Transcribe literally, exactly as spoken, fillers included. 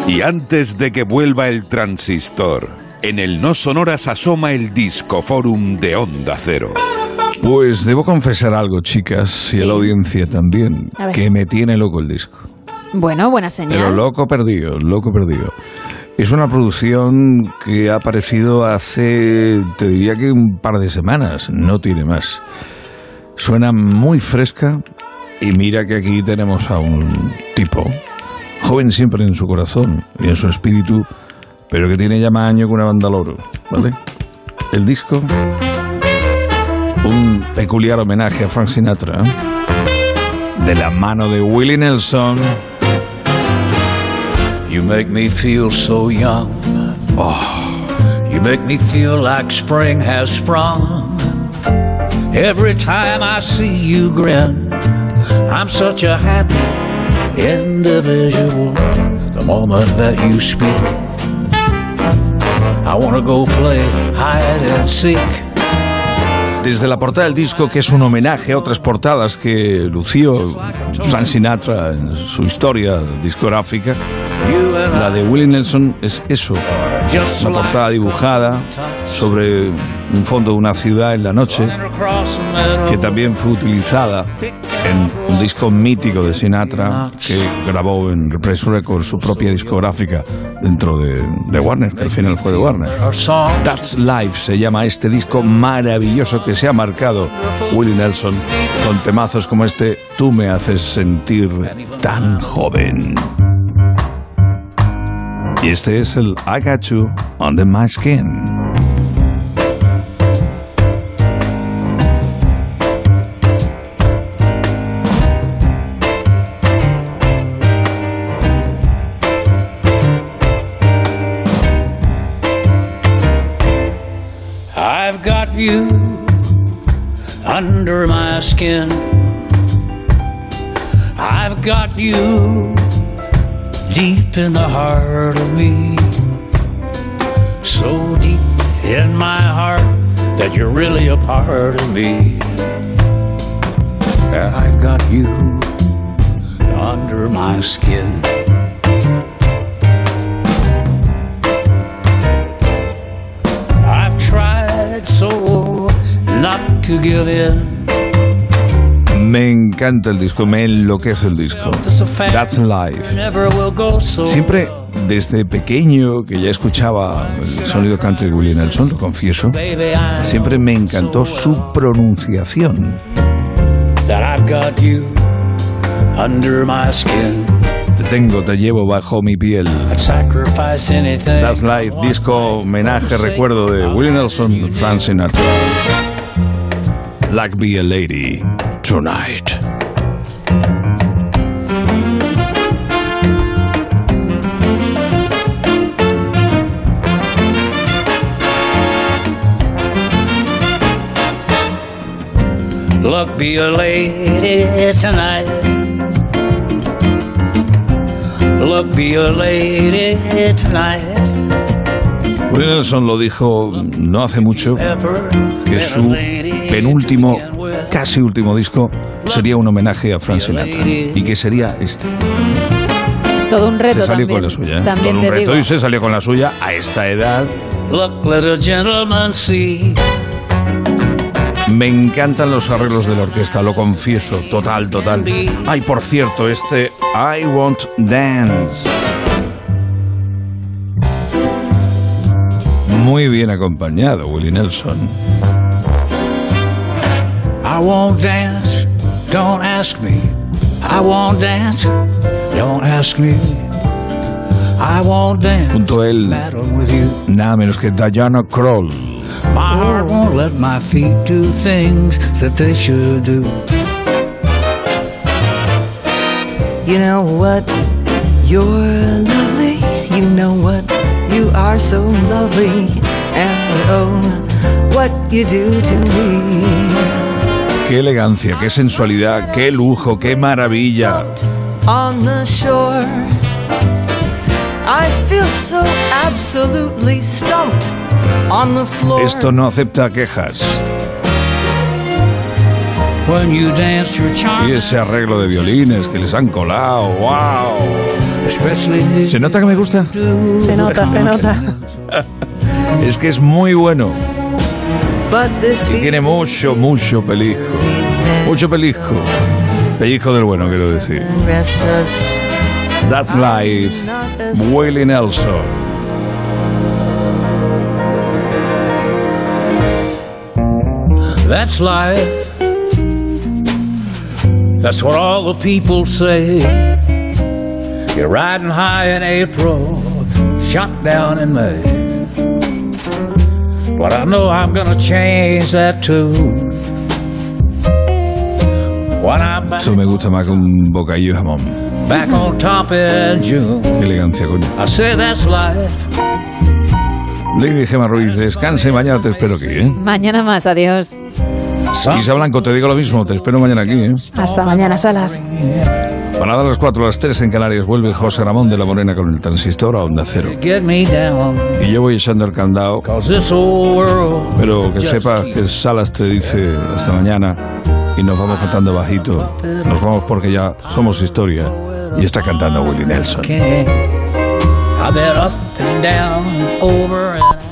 Y antes de que vuelva el transistor, en el No Sonoras asoma el Discoforum de Onda Cero. Pues debo confesar algo, chicas, y Sí. a la audiencia también, que me tiene loco el disco. Bueno, buena señal. Pero loco perdido, loco perdido. Es una producción que ha aparecido hace, te diría que un par de semanas, no tiene más. Suena muy fresca y mira que aquí tenemos a un tipo, joven siempre en su corazón y en su espíritu, pero que tiene ya más años que una banda loro, ¿vale? El disco, un peculiar homenaje a Frank Sinatra, de la mano de Willie Nelson. You make me feel so young. Oh, you make me feel like spring has sprung. Every time I see you grin, I'm such a happy individual. The moment that you speak, I wanna go play hide and seek. Desde la portada del disco, que es un homenaje a otras portadas que lució Frank Sinatra en su historia discográfica, la de Willie Nelson es eso, una portada dibujada sobre un fondo de una ciudad en la noche, que también fue utilizada en un disco mítico de Sinatra que grabó en Reprise Records, su propia discográfica dentro de, de Warner, que al final fue de Warner. That's Life se llama este disco maravilloso que se ha marcado Willie Nelson con temazos como este, Tú me haces sentir tan joven. Y este es el I Got You Under My Skin. I've got you under my skin. I've got you deep in the heart of me. So deep in my heart that you're really a part of me. I've got you under my skin. I've tried so not to give in. Me encanta el disco, me enloquece el disco. That's Life. Siempre desde pequeño, que ya escuchaba el sonido country de Willie Nelson, lo confieso, siempre me encantó su pronunciación. Te tengo, te llevo bajo mi piel. That's Life, disco homenaje, recuerdo de Willie Nelson, Frank Sinatra. Like Be a Lady Tonight. Look, be a lady tonight. Look, be a lady tonight. Willie Nelson lo dijo no hace mucho, que su penúltimo, casi último disco sería un homenaje a Frank Sinatra y que sería este. Todo un reto. Se salió también, con la suya, ¿eh? También Todo un te reto digo. y se salió con la suya a esta edad. Look, let a gentleman see. Me encantan los arreglos de la orquesta, lo confieso, total, total. Ay, por cierto, este I Won't Dance. Muy bien acompañado, Willie Nelson. I won't dance, don't ask me. I won't dance, don't ask me. I won't dance, junto a él, with you. Nada menos que Diana Krall. My heart won't let my feet do things that they should do. You know what? You're lovely. You know what? You are so lovely. And oh, what you do to me. Qué elegancia, qué sensualidad, qué lujo, qué maravilla. On the shore, I feel so absolutely stumped. On the floor. Esto no acepta quejas. When you dance your charm. Y ese arreglo de violines que les han colado, wow. especially ¿Se nota que me gusta? Se nota, se nota. Es que es muy bueno. But this Y tiene mucho, mucho pellizco. Mucho pellizco. Pellizco del bueno, quiero decir. feeling restless. That's Life, Willie Nelson. that's life. That's what all the people say. You're riding high in April, shot down in May. But I know I'm gonna change that tune. When I'm back, Esto me gusta más que un bocadillo de jamón. back on top in June, Qué elegancia, coño. I say that's life. Lady Gemma Ruiz, descanse, mañana te espero aquí, ¿eh? Mañana más, adiós. Isa Blanco, te digo lo mismo, te espero mañana aquí, ¿eh? Hasta mañana, Salas. Para dar las cuatro, las tres en Canarias, vuelve José Ramón de la Morena con el transistor a Onda Cero. Get me down, Y yo voy echando el candado, 'cause this old world pero que just sepas keeps- que Salas te dice hasta mañana y nos vamos cantando bajito. Nos vamos porque ya somos historia. Y está cantando Willie Nelson. I've been up and down, over and